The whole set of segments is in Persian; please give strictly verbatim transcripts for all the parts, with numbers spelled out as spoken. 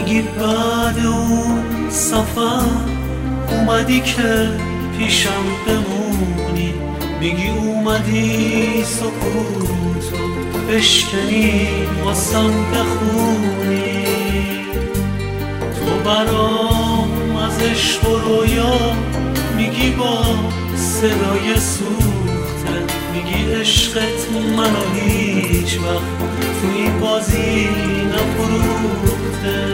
میگی بعد اون سفر اومدی که پیشم بمونی، میگی اومدی سکوتو بشکنی واسم بخونی. تو برام از عشق و رویا میگی با صدای سوخته، میگی عشقت منو هیچ وقت تو این بازی نفروخته.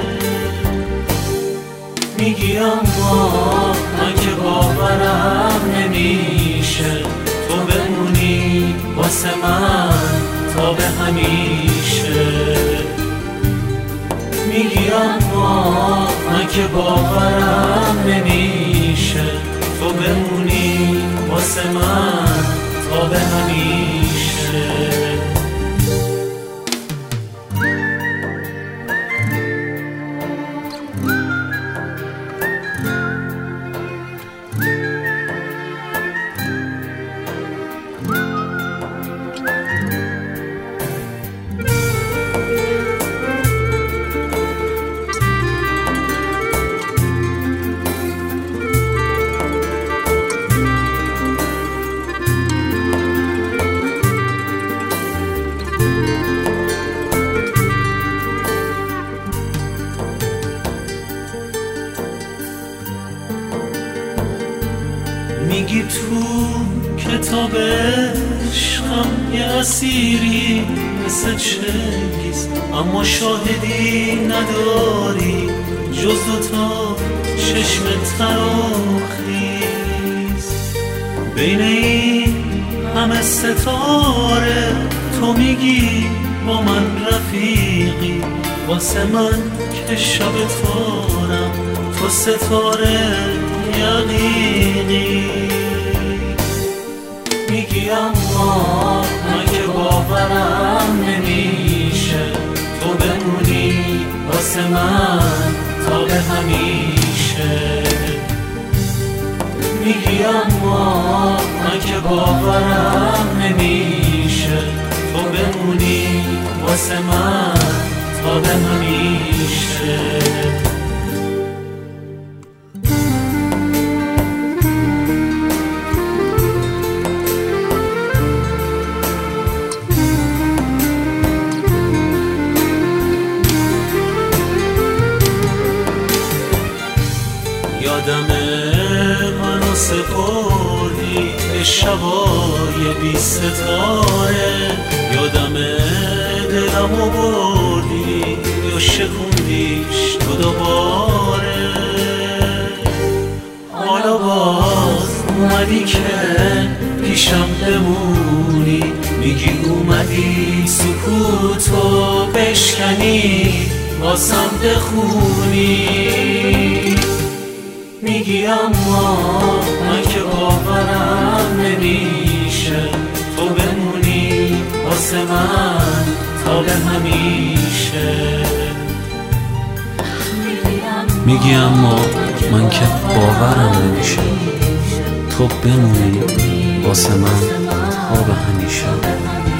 میگی اما من که باورم نمیشه تو بمونی واسه من تا به همیشه. میگی اما من که باورم نمیشه تو بمونی واسه من تا به همیشه. میگی تو کتاب عشقم یه اسیری مثل چنگیز، اما شاهدی نداری جز دوتا چشم تراخیز. بین این همه ستاره تو میگی با من رفیقی، واسه من که شب تارم تو ستاره یقینی. میگی اما من که باورم نمیشه تو بمونی واسه من تا به همیشه. میگی اما من که باورم نمیشه تو بمونی واسه من تا به همیشه. یادمه منو سپردی به شبای بی ستاره، یادمه دلمو بردی یا شکوندیش تو دوباره. حالا باز اومدی که پیشم بمونی، میگی اومدی سکوتو بشکنی واسم بخونی. میگی اما من که باورم نمیشه تو بمونی واسه من تا به همیشه. میگی اما من که باورم نمیشه تو بمونی واسه من تا به همیشه.